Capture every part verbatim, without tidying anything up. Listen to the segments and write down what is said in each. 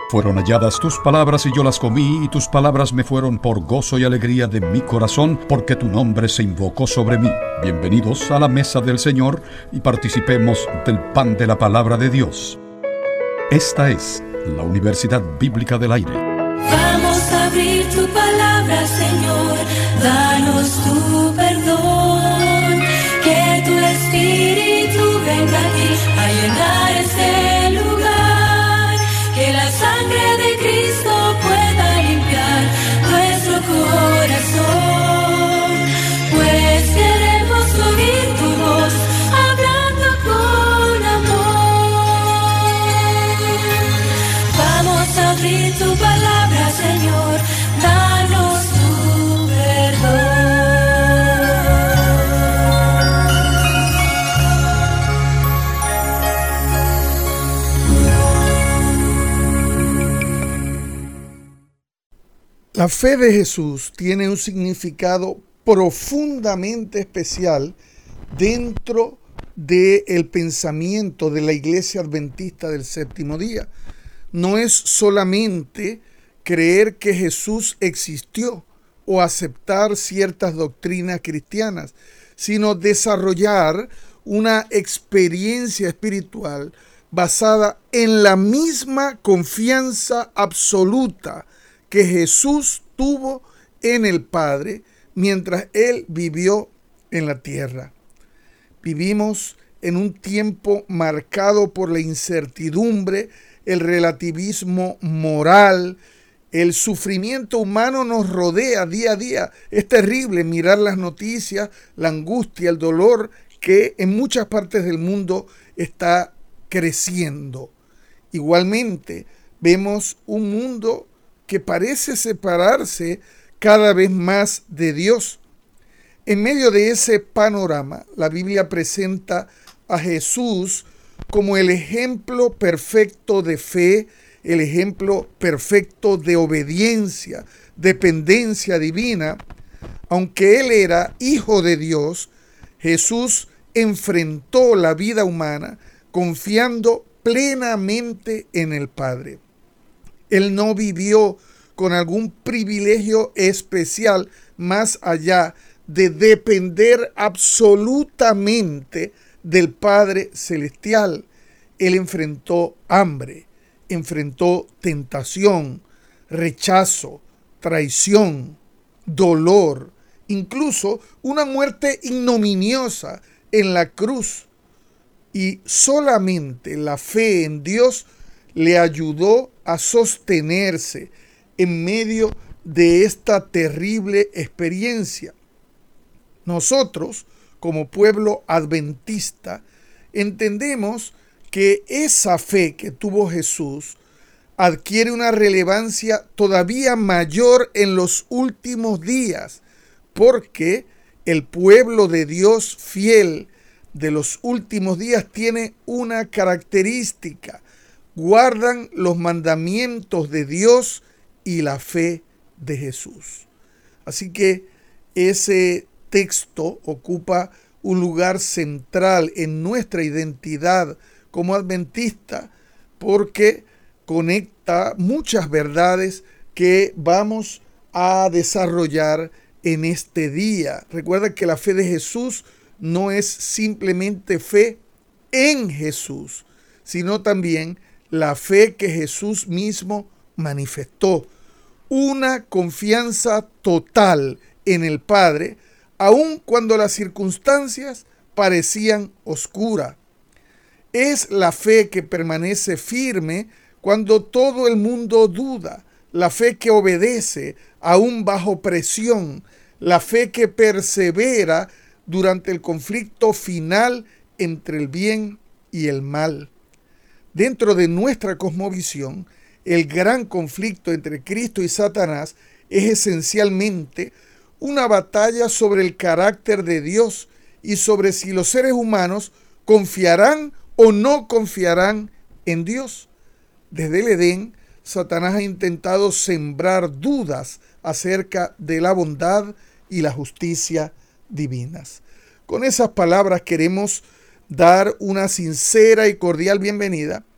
Fueron halladas tus palabras y yo las comí, y tus palabras me fueron por gozo y alegría de mi corazón, porque tu nombre se invocó sobre mí. Bienvenidos a la mesa del Señor y participemos del pan de la palabra de Dios. Esta es la Universidad Bíblica del Aire. Vamos a abrir tu palabra, Señor, danos tu perdón, que tu Espíritu venga aquí a llenar este lugar, que la sangre de Cristo pueda limpiar nuestro corazón, pues queremos oír tu voz hablando con amor. Vamos a abrir tu palabra, Señor, danos tu La fe de Jesús tiene un significado profundamente especial dentro del pensamiento de la Iglesia Adventista del Séptimo Día. No es solamente creer que Jesús existió o aceptar ciertas doctrinas cristianas, sino desarrollar una experiencia espiritual basada en la misma confianza absoluta que Jesús tuvo en el Padre mientras Él vivió en la tierra. Vivimos en un tiempo marcado por la incertidumbre, el relativismo moral, el sufrimiento humano nos rodea día a día. Es terrible mirar las noticias, la angustia, el dolor que en muchas partes del mundo está creciendo. Igualmente, vemos un mundo que parece separarse cada vez más de Dios. En medio de ese panorama, la Biblia presenta a Jesús como el ejemplo perfecto de fe, el ejemplo perfecto de obediencia, dependencia divina. Aunque Él era hijo de Dios, Jesús enfrentó la vida humana confiando plenamente en el Padre. Él no vivió con algún privilegio especial más allá de depender absolutamente del Padre Celestial. Él enfrentó hambre, enfrentó tentación, rechazo, traición, dolor, incluso una muerte ignominiosa en la cruz. Y solamente la fe en Dios le ayudó a sostenerse en medio de esta terrible experiencia. Nosotros, como pueblo adventista, entendemos que esa fe que tuvo Jesús adquiere una relevancia todavía mayor en los últimos días, porque el pueblo de Dios fiel de los últimos días tiene una característica: guardan los mandamientos de Dios y la fe de Jesús. Así que ese texto ocupa un lugar central en nuestra identidad como adventista, porque conecta muchas verdades que vamos a desarrollar en este día. Recuerda que la fe de Jesús no es simplemente fe en Jesús, sino también la fe que Jesús mismo manifestó. Una confianza total en el Padre, aun cuando las circunstancias parecían oscuras. Es la fe que permanece firme cuando todo el mundo duda, la fe que obedece aún bajo presión, la fe que persevera durante el conflicto final entre el bien y el mal. Dentro de nuestra cosmovisión, el gran conflicto entre Cristo y Satanás es esencialmente una batalla sobre el carácter de Dios y sobre si los seres humanos confiarán o no confiarán en Dios. Desde el Edén, Satanás ha intentado sembrar dudas acerca de la bondad y la justicia divinas. Con esas palabras queremos dar una sincera y cordial bienvenida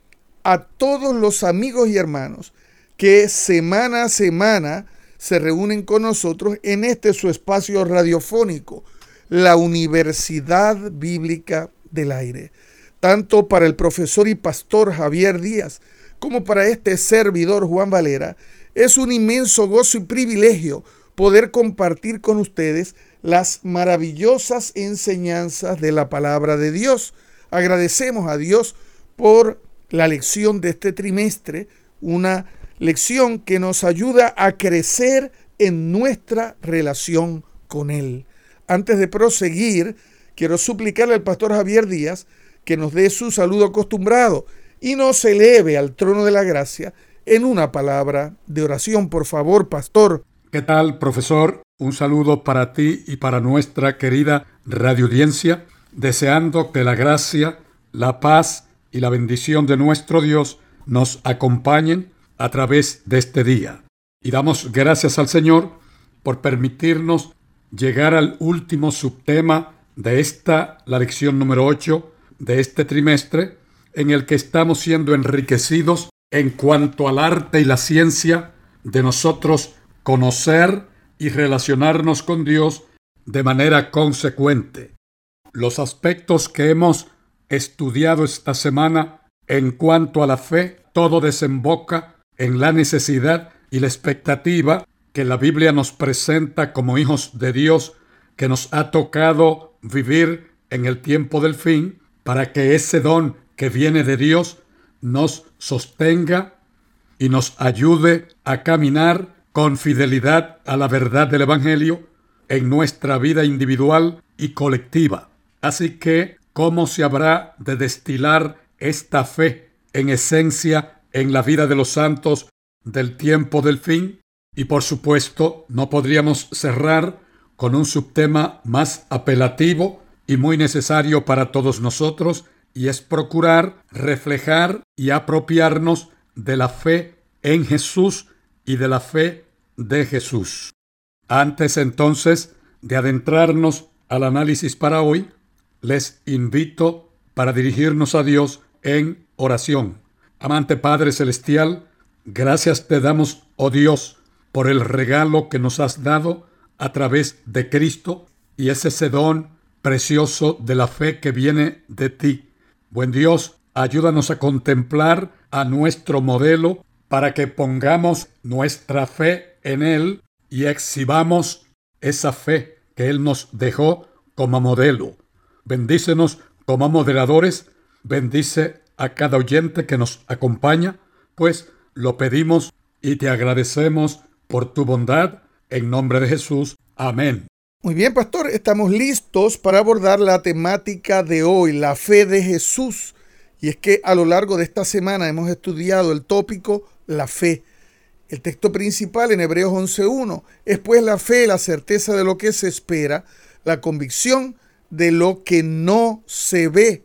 a todos los amigos y hermanos que semana a semana se reúnen con nosotros en este su espacio radiofónico, la Universidad Bíblica del Aire. Tanto para el profesor y pastor Javier Díaz como para este servidor Juan Valera, es un inmenso gozo y privilegio poder compartir con ustedes las maravillosas enseñanzas de la palabra de Dios. Agradecemos a Dios por la lección de este trimestre, una lección que nos ayuda a crecer en nuestra relación con Él. Antes de proseguir, quiero suplicarle al pastor Javier Díaz que nos dé su saludo acostumbrado y nos eleve al trono de la gracia en una palabra de oración. Por favor, pastor. ¿Qué tal, profesor? Un saludo para ti y para nuestra querida radioaudiencia, deseando que la gracia, la paz y la bendición de nuestro Dios nos acompañen a través de este día. Y damos gracias al Señor por permitirnos llegar al último subtema de esta, la lección número ocho de este trimestre, en el que estamos siendo enriquecidos en cuanto al arte y la ciencia de nosotros conocer y relacionarnos con Dios de manera consecuente. Los aspectos que hemos estudiado esta semana en cuanto a la fe, todo desemboca en la necesidad y la expectativa que la Biblia nos presenta como hijos de Dios, que nos ha tocado vivir en el tiempo del fin, para que ese don que viene de Dios nos sostenga y nos ayude a caminar con fidelidad a la verdad del Evangelio en nuestra vida individual y colectiva. Así que, ¿cómo se habrá de destilar esta fe en esencia en la vida de los santos del tiempo del fin? Y por supuesto, no podríamos cerrar con un subtema más apelativo y muy necesario para todos nosotros, y es procurar reflejar y apropiarnos de la fe en Jesús y de la fe de Jesús. Antes entonces de adentrarnos al análisis para hoy, les invito para dirigirnos a Dios en oración. Amante Padre Celestial, gracias te damos, oh Dios, por el regalo que nos has dado a través de Cristo, y es ese don precioso de la fe que viene de ti. Buen Dios, ayúdanos a contemplar a nuestro modelo para que pongamos nuestra fe en Él y exhibamos esa fe que Él nos dejó como modelo. Bendícenos como moderadores, bendice a cada oyente que nos acompaña, pues lo pedimos y te agradecemos por tu bondad, en nombre de Jesús. Amén. Muy bien, pastor, estamos listos para abordar la temática de hoy, la fe de Jesús. Y es que a lo largo de esta semana hemos estudiado el tópico la fe. El texto principal en Hebreos once uno es pues la fe, la certeza de lo que se espera, la convicción de lo que no se ve.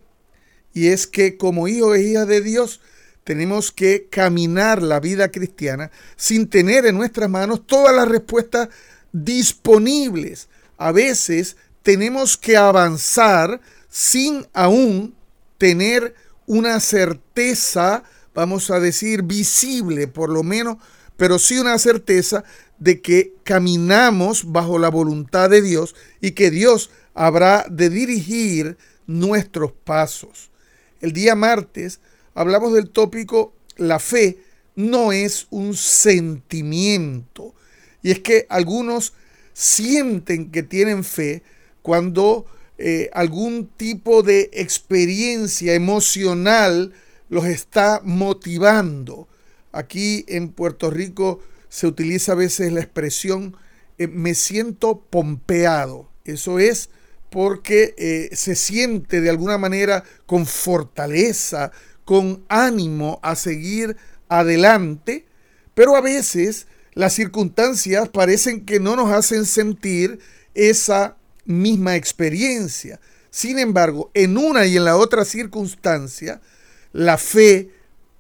Y es que como hijos e hijas de Dios tenemos que caminar la vida cristiana sin tener en nuestras manos todas las respuestas disponibles. A veces tenemos que avanzar sin aún tener una certeza, vamos a decir, visible por lo menos, pero sí una certeza de que caminamos bajo la voluntad de Dios y que Dios habrá de dirigir nuestros pasos. El día martes hablamos del tópico la fe no es un sentimiento. Y es que algunos sienten que tienen fe cuando eh, algún tipo de experiencia emocional los está motivando. Aquí en Puerto Rico se utiliza a veces la expresión eh, me siento pompeado. Eso es porque eh, se siente de alguna manera con fortaleza, con ánimo a seguir adelante, pero a veces las circunstancias parecen que no nos hacen sentir esa misma experiencia. Sin embargo, en una y en la otra circunstancia, la fe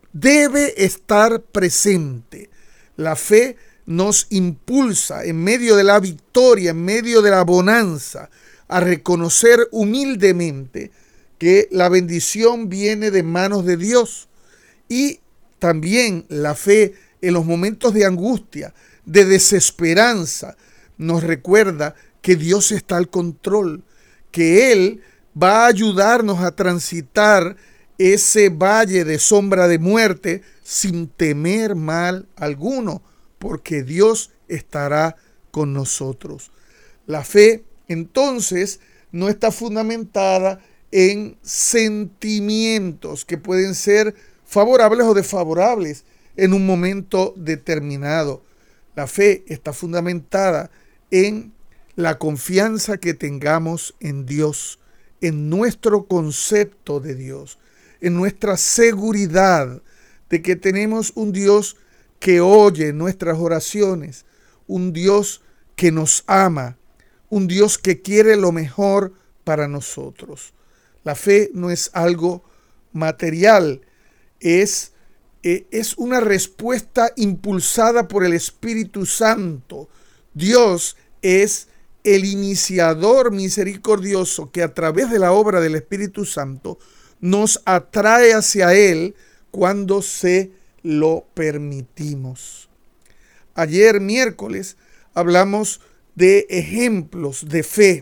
debe estar presente. La fe nos impulsa en medio de la victoria, en medio de la bonanza, a reconocer humildemente que la bendición viene de manos de Dios Y también la fe en los momentos de angustia, de desesperanza, nos recuerda que Dios está al control, que Él va a ayudarnos a transitar ese valle de sombra de muerte sin temer mal alguno, porque Dios estará con nosotros. La fe, entonces, no está fundamentada en sentimientos que pueden ser favorables o desfavorables en un momento determinado. La fe está fundamentada en la confianza que tengamos en Dios, en nuestro concepto de Dios, en nuestra seguridad de que tenemos un Dios que oye nuestras oraciones, un Dios que nos ama, un Dios que quiere lo mejor para nosotros. La fe no es algo material, es, eh, es una respuesta impulsada por el Espíritu Santo. Dios es el iniciador misericordioso que a través de la obra del Espíritu Santo nos atrae hacia Él cuando se lo permitimos. Ayer miércoles hablamos de ejemplos de fe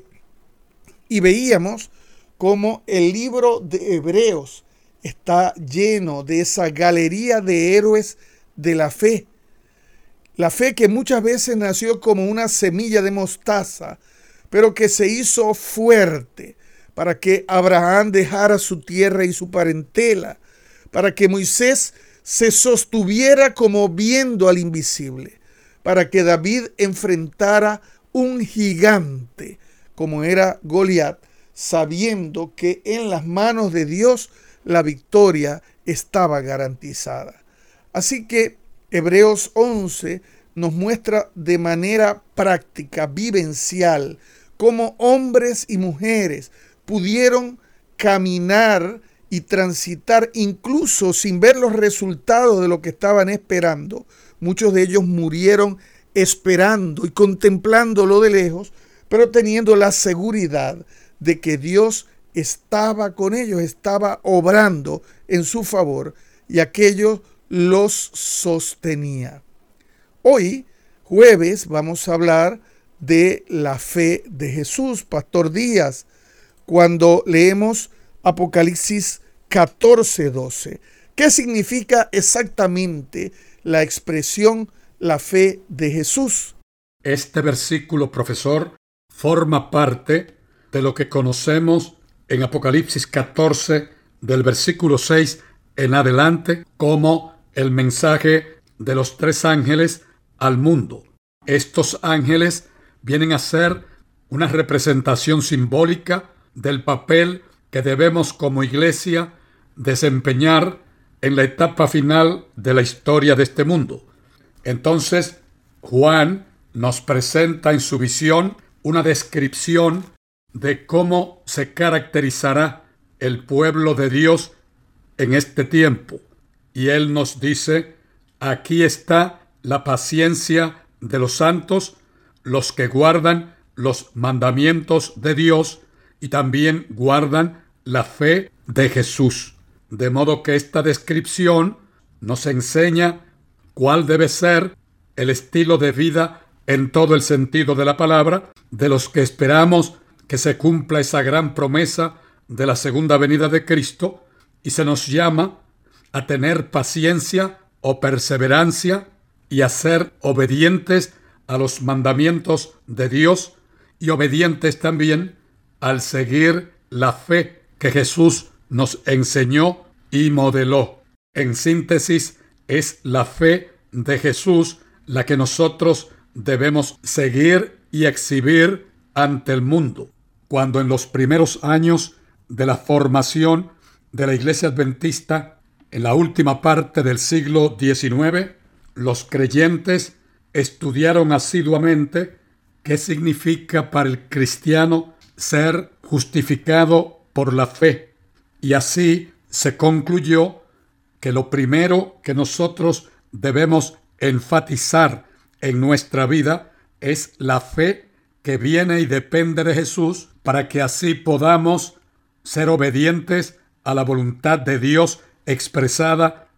y veíamos cómo el libro de Hebreos está lleno de esa galería de héroes de la fe. La fe que muchas veces nació como una semilla de mostaza, pero que se hizo fuerte para que Abraham dejara su tierra y su parentela, para que Moisés se sostuviera como viendo al invisible, para que David enfrentara un gigante como era Goliat, sabiendo que en las manos de Dios la victoria estaba garantizada. Así que Hebreos once nos muestra de manera práctica, vivencial, cómo hombres y mujeres pudieron caminar y transitar incluso sin ver los resultados de lo que estaban esperando. Muchos de ellos murieron esperando y contemplándolo de lejos, pero teniendo la seguridad de que Dios estaba con ellos, estaba obrando en su favor y aquello los sostenía. Hoy, jueves, vamos a hablar de la fe de Jesús, Pastor Díaz, cuando leemos Apocalipsis catorce doce. ¿Qué significa exactamente la expresión la fe de Jesús? Este versículo, profesor, forma parte de lo que conocemos en Apocalipsis catorce, del versículo seis en adelante, como el mensaje de los tres ángeles al mundo. Estos ángeles vienen a ser una representación simbólica del papel que debemos como iglesia desempeñar en la etapa final de la historia de este mundo. Entonces, Juan nos presenta en su visión una descripción de cómo se caracterizará el pueblo de Dios en este tiempo. Y él nos dice, aquí está la paciencia de los santos, los que guardan los mandamientos de Dios y también guardan la fe de Jesús. De modo que esta descripción nos enseña cuál debe ser el estilo de vida en todo el sentido de la palabra de los que esperamos que se cumpla esa gran promesa de la segunda venida de Cristo, y se nos llama a tener paciencia o perseverancia y a ser obedientes a los mandamientos de Dios y obedientes también al seguir la fe que Jesús nos enseñó y modeló. En síntesis, es la fe de Jesús la que nosotros debemos seguir y exhibir ante el mundo. Cuando en los primeros años de la formación de la Iglesia Adventista, en la última parte del siglo diecinueve, los creyentes estudiaron asiduamente qué significa para el cristiano ser justificado por la fe. Y así se concluyó que lo primero que nosotros debemos enfatizar en nuestra vida es la fe que viene y depende de Jesús, para que así podamos ser obedientes a la voluntad de Dios expresada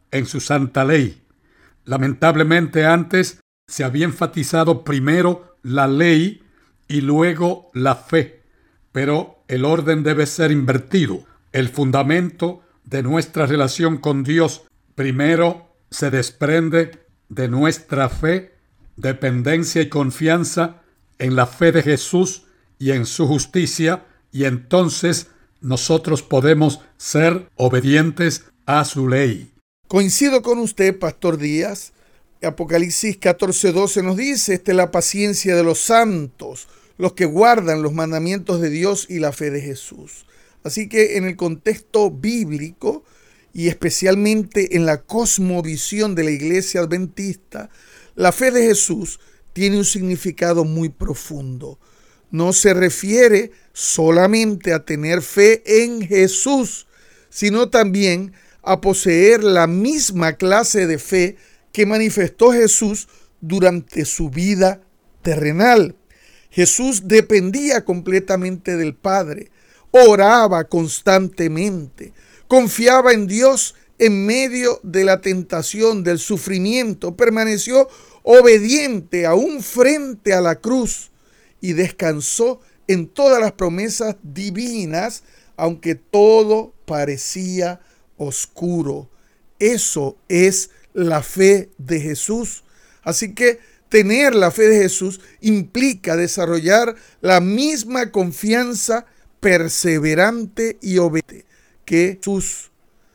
en su santa ley. Lamentablemente antes se había enfatizado primero la ley y luego la fe, pero el orden debe ser invertido. El fundamento de nuestra relación con Dios primero se desprende de nuestra fe, dependencia y confianza en la fe de Jesús y en su justicia, y entonces nosotros podemos ser obedientes a su ley. Coincido con usted, Pastor Díaz. Apocalipsis catorce doce nos dice, esta es la paciencia de los santos, los que guardan los mandamientos de Dios y la fe de Jesús. Así que en el contexto bíblico y especialmente en la cosmovisión de la Iglesia Adventista, la fe de Jesús tiene un significado muy profundo. No se refiere solamente a tener fe en Jesús, sino también a poseer la misma clase de fe que manifestó Jesús durante su vida terrenal. Jesús dependía completamente del Padre, oraba constantemente, confiaba en Dios en medio de la tentación, del sufrimiento, permaneció obediente aún frente a la cruz y descansó en todas las promesas divinas, aunque todo parecía oscuro. Eso es la fe de Jesús. Así que tener la fe de Jesús implica desarrollar la misma confianza perseverante y obediente que Jesús.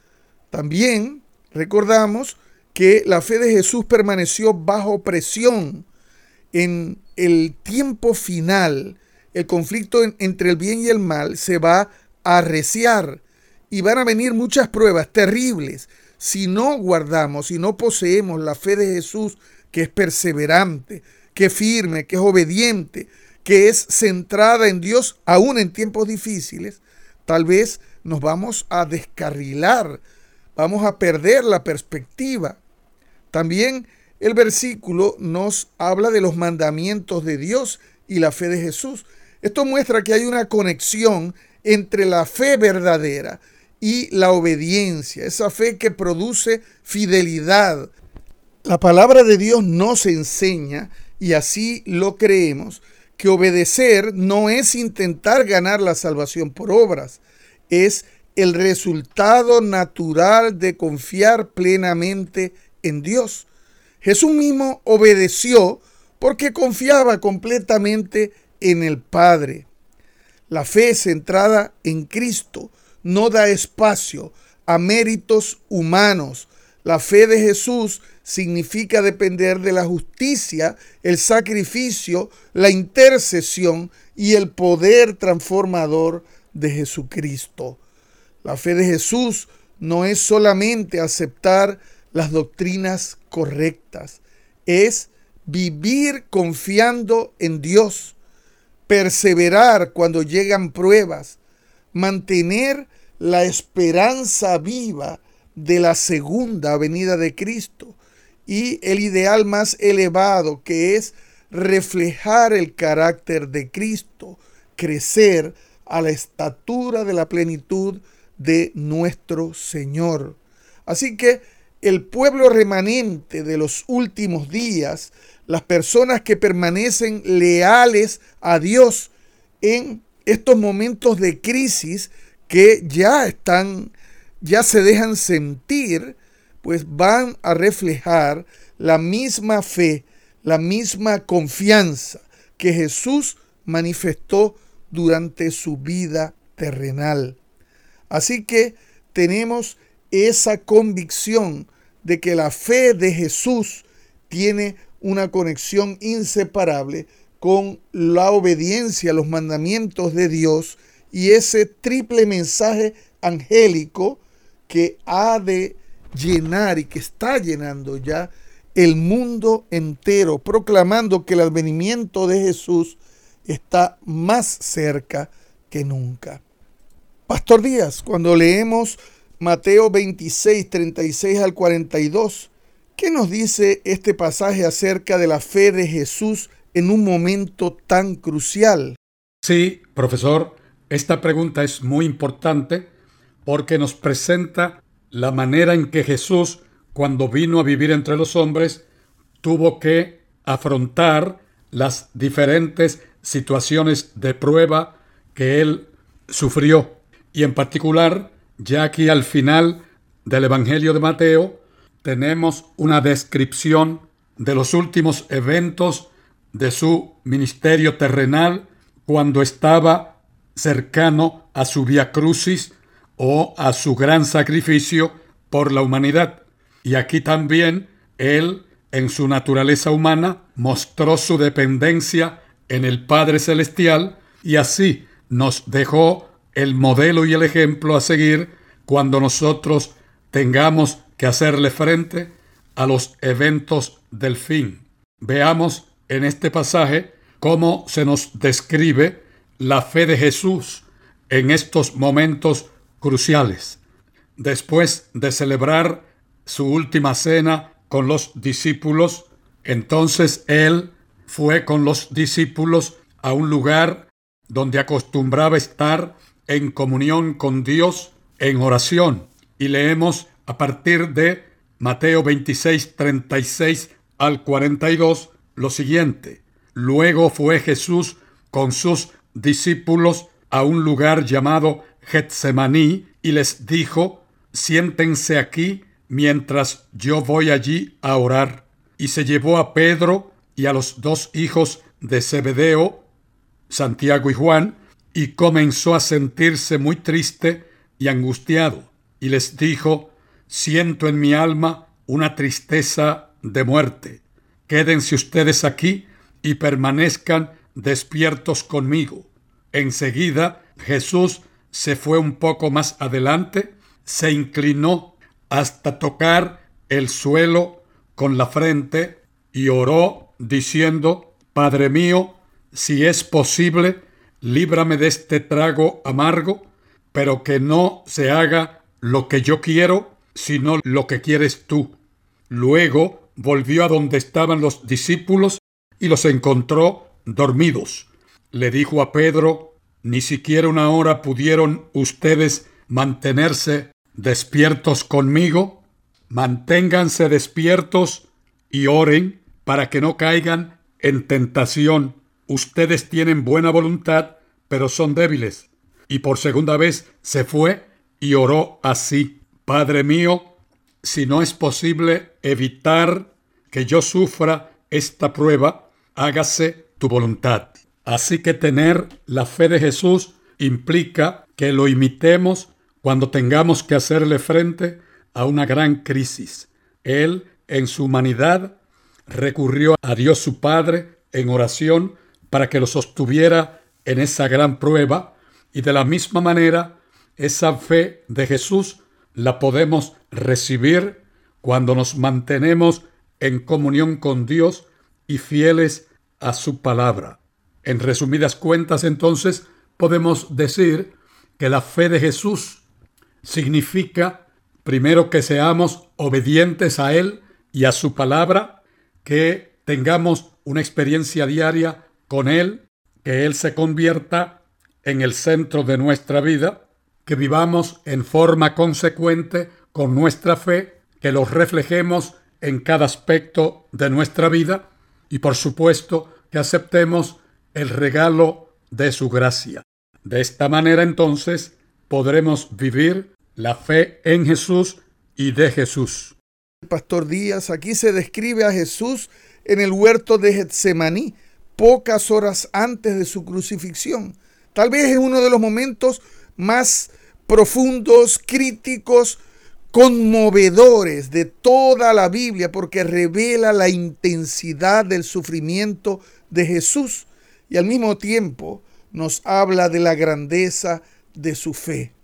También recordamos que la fe de Jesús permaneció bajo presión. En el tiempo final, el conflicto en, entre el bien y el mal se va a arreciar y van a venir muchas pruebas terribles. Si no guardamos, si no poseemos la fe de Jesús, que es perseverante, que es firme, que es obediente, que es centrada en Dios, aún en tiempos difíciles, tal vez nos vamos a descarrilar, vamos a perder la perspectiva. También el versículo nos habla de los mandamientos de Dios y la fe de Jesús. Esto muestra que hay una conexión entre la fe verdadera y la obediencia, esa fe que produce fidelidad. La palabra de Dios nos enseña, y así lo creemos, que obedecer no es intentar ganar la salvación por obras, es el resultado natural de confiar plenamente en Dios. Jesús mismo obedeció porque confiaba completamente en el Padre. La fe centrada en Cristo no da espacio a méritos humanos. La fe de Jesús significa depender de la justicia, el sacrificio, la intercesión y el poder transformador de Jesucristo. La fe de Jesús no es solamente aceptar las doctrinas correctas, es vivir confiando en Dios, perseverar cuando llegan pruebas, mantener la esperanza viva de la segunda venida de Cristo y el ideal más elevado, que es reflejar el carácter de Cristo, crecer a la estatura de la plenitud de nuestro Señor. Así que el pueblo remanente de los últimos días, las personas que permanecen leales a Dios en estos momentos de crisis que ya están, ya se dejan sentir, pues van a reflejar la misma fe, la misma confianza que Jesús manifestó durante su vida terrenal. Así que tenemos esa convicción de que la fe de Jesús tiene una conexión inseparable con la obediencia a los mandamientos de Dios y ese triple mensaje angélico que ha de llenar y que está llenando ya el mundo entero, proclamando que el advenimiento de Jesús está más cerca que nunca. Pastor Díaz, cuando leemos Mateo veintiséis, treinta y seis al cuarenta y dos, ¿qué nos dice este pasaje acerca de la fe de Jesús en un momento tan crucial? Sí, profesor, esta pregunta es muy importante porque nos presenta la manera en que Jesús cuando vino a vivir entre los hombres, tuvo que afrontar las diferentes situaciones de prueba que él sufrió. Y en particular, ya aquí al final del Evangelio de Mateo, tenemos una descripción de los últimos eventos de su ministerio terrenal cuando estaba cercano a su Vía Crucis o a su gran sacrificio por la humanidad. Y aquí también él, en su naturaleza humana, mostró su dependencia en el Padre Celestial y así nos dejó el modelo y el ejemplo a seguir cuando nosotros tengamos que hacerle frente a los eventos del fin. Veamos en este pasaje cómo se nos describe la fe de Jesús en estos momentos cruciales. Después de celebrar su última cena con los discípulos, entonces él fue con los discípulos a un lugar donde acostumbraba estar en comunión con Dios en oración. Y leemos a partir de Mateo veintiséis, treinta y seis al cuarenta y dos lo siguiente. Luego fue Jesús con sus discípulos a un lugar llamado Getsemaní y les dijo: siéntense aquí mientras yo voy allí a orar. Y se llevó a Pedro y a los dos hijos de Zebedeo, Santiago y Juan, y comenzó a sentirse muy triste y angustiado. Y les dijo: siento en mi alma una tristeza de muerte. Quédense ustedes aquí y permanezcan despiertos conmigo. Enseguida Jesús se fue un poco más adelante, se inclinó hasta tocar el suelo con la frente y oró diciendo: Padre mío, si es posible, líbrame de este trago amargo, pero que no se haga lo que yo quiero, sino lo que quieres tú. Luego volvió a donde estaban los discípulos y los encontró dormidos. Le dijo a Pedro: ¿ni siquiera una hora pudieron ustedes mantenerse despiertos conmigo? Manténganse despiertos y oren para que no caigan en tentación. Ustedes tienen buena voluntad, pero son débiles. Y por segunda vez se fue y oró así: Padre mío, si no es posible evitar que yo sufra esta prueba, hágase tu voluntad. Así que tener la fe de Jesús implica que lo imitemos cuando tengamos que hacerle frente a una gran crisis. Él, en su humanidad, recurrió a Dios su Padre en oración para que lo sostuviera en esa gran prueba, y de la misma manera, esa fe de Jesús la podemos recibir cuando nos mantenemos en comunión con Dios y fieles a su palabra. En resumidas cuentas, entonces, podemos decir que la fe de Jesús significa, primero, que seamos obedientes a Él y a su palabra, que tengamos una experiencia diaria con Él, que Él se convierta en el centro de nuestra vida, que vivamos en forma consecuente con nuestra fe, que lo reflejemos en cada aspecto de nuestra vida y, por supuesto, que aceptemos el regalo de su gracia. De esta manera, entonces, podremos vivir la fe en Jesús y de Jesús. Pastor Díaz, aquí se describe a Jesús en el huerto de Getsemaní, pocas horas antes de su crucifixión. Tal vez es uno de los momentos más profundos, críticos, conmovedores de toda la Biblia, porque revela la intensidad del sufrimiento de Jesús y al mismo tiempo nos habla de la grandeza de su fe.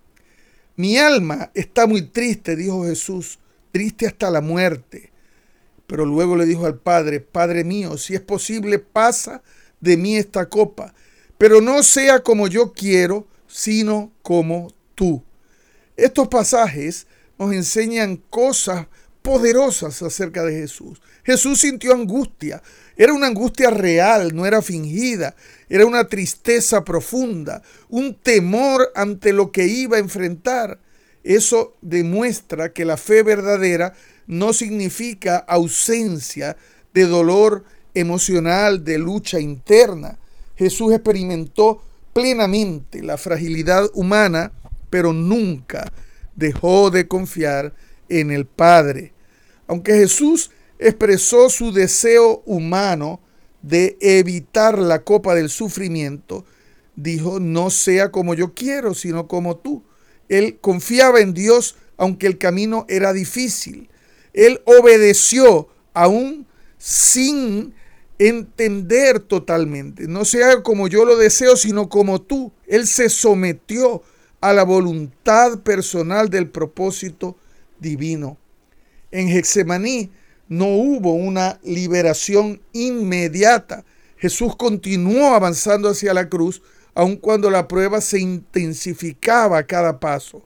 Mi alma está muy triste, dijo Jesús, triste hasta la muerte. Pero luego le dijo al Padre: Padre mío, si es posible, pasa de mí esta copa, pero no sea como yo quiero, sino como tú. Estos pasajes nos enseñan cosas poderosas acerca de Jesús. Jesús sintió angustia. Era una angustia real, no era fingida. Era una tristeza profunda, un temor ante lo que iba a enfrentar. Eso demuestra que la fe verdadera no significa ausencia de dolor emocional, de lucha interna. Jesús experimentó plenamente la fragilidad humana, pero nunca dejó de confiar en el Padre. Aunque Jesús expresó su deseo humano de evitar la copa del sufrimiento, dijo: no sea como yo quiero, sino como tú. Él confiaba en Dios, aunque el camino era difícil. Él obedeció aún sin entender totalmente. No se haga como yo lo deseo, sino como tú. Él se sometió a la voluntad personal del propósito divino. En Getsemaní no hubo una liberación inmediata. Jesús continuó avanzando hacia la cruz, aun cuando la prueba se intensificaba a cada paso.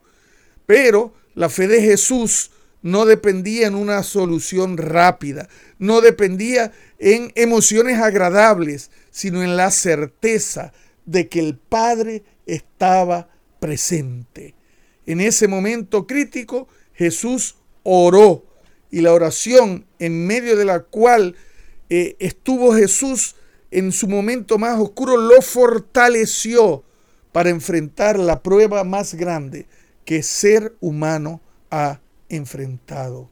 Pero la fe de Jesús no dependía en una solución rápida, no dependía en emociones agradables, sino en la certeza de que el Padre estaba presente. En ese momento crítico, Jesús oró, y la oración en medio de la cual eh, estuvo Jesús en su momento más oscuro lo fortaleció para enfrentar la prueba más grande que ser humano ha enfrentado.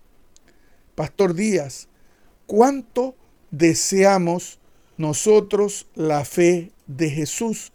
Pastor Díaz, ¿cuánto deseamos nosotros la fe de Jesús?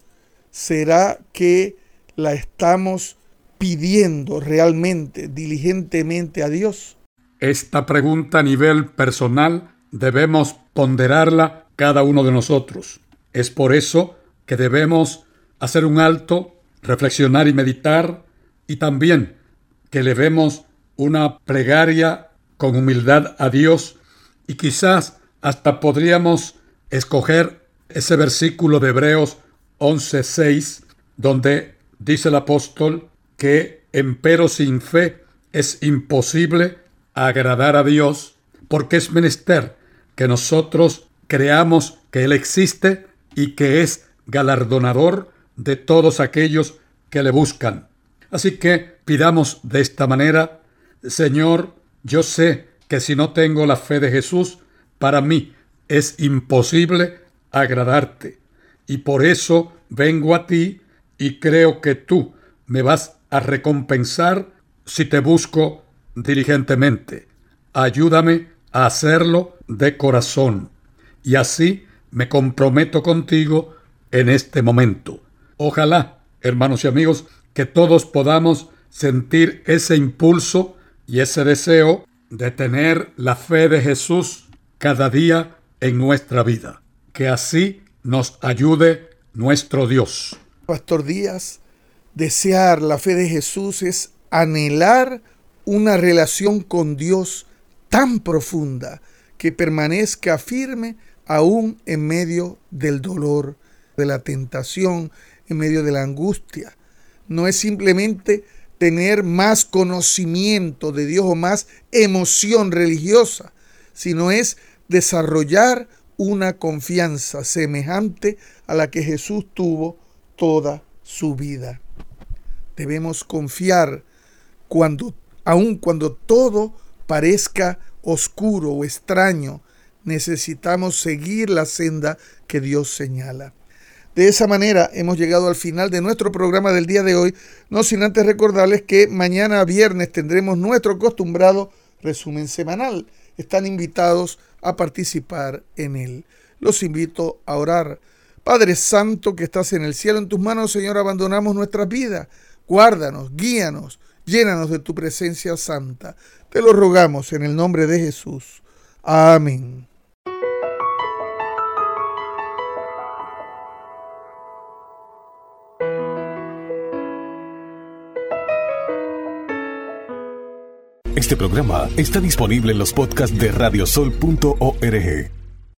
¿Será que la estamos pidiendo realmente, diligentemente a Dios? Esta pregunta a nivel personal debemos ponderarla cada uno de nosotros. Es por eso que debemos hacer un alto, reflexionar y meditar, y también que elevemos una plegaria con humildad a Dios, y quizás hasta podríamos escoger ese versículo de Hebreos once seis, donde dice el apóstol que empero sin fe es imposible agradar a Dios, porque es menester que nosotros creamos que Él existe y que es galardonador de todos aquellos que le buscan. Así que pidamos de esta manera: Señor, yo sé que si no tengo la fe de Jesús, para mí es imposible agradarte. Y por eso vengo a ti y creo que tú me vas a recompensar si te busco diligentemente. Ayúdame a hacerlo de corazón. Y así me comprometo contigo en este momento. Ojalá, hermanos y amigos, que todos podamos sentir ese impulso y ese deseo de tener la fe de Jesús cada día en nuestra vida. Que así nos ayude nuestro Dios. Pastor Díaz, desear la fe de Jesús es anhelar una relación con Dios tan profunda que permanezca firme aún en medio del dolor, de la tentación, en medio de la angustia. No es simplemente tener más conocimiento de Dios o más emoción religiosa, sino es desarrollar una confianza semejante a la que Jesús tuvo toda su vida. Debemos confiar cuando, aun cuando todo parezca oscuro o extraño. Necesitamos seguir la senda que Dios señala. De esa manera hemos llegado al final de nuestro programa del día de hoy, no sin antes recordarles que mañana viernes tendremos nuestro acostumbrado resumen semanal. Están invitados a participar en él. Los invito a orar. Padre Santo que estás en el cielo, en tus manos, Señor, abandonamos nuestras vidas. Guárdanos, guíanos, llénanos de tu presencia santa. Te lo rogamos en el nombre de Jesús. Amén. Este programa está disponible en los podcasts de radiosol punto org.